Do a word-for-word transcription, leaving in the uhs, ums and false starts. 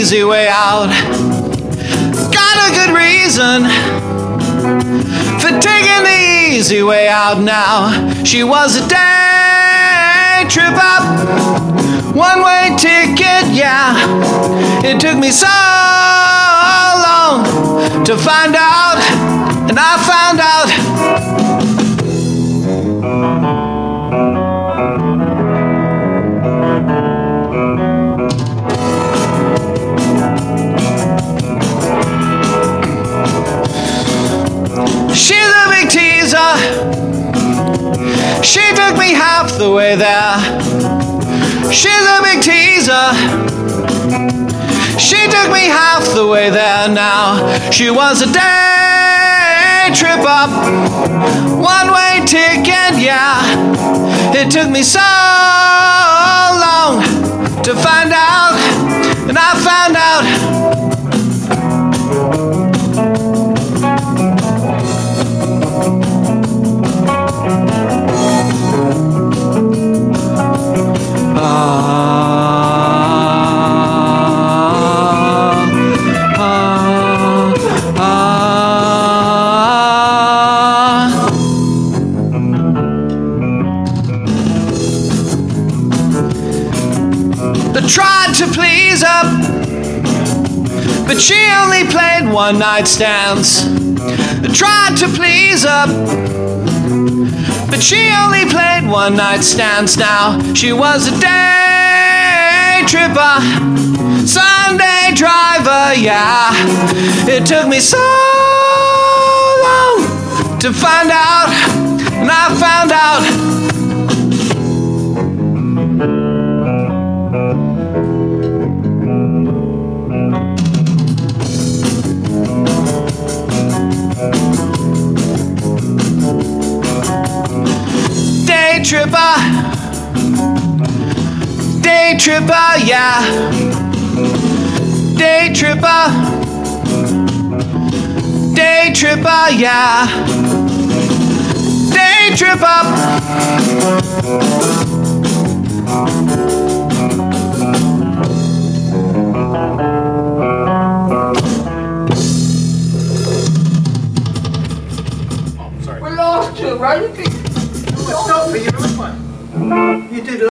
easy way out. Got a good reason for taking the easy way out now. She was a day trip up, one-way ticket, yeah. It took me so long to find out, and I found out. She's a big teaser. She took me half the way there. She's a big teaser. She took me half the way there now. She was a day trip up, one-way ticket, yeah. It took me so long to find out, and I found out. Tried to please her, but she only played one night stands. Tried to please her, but she only played one night stands now. She was a day tripper, Sunday driver, yeah. It took me so long to find out, and I found out. Day tripper, day tripper, yeah. Day tripper, day tripper, yeah. Day tripper. We lost you, right? You did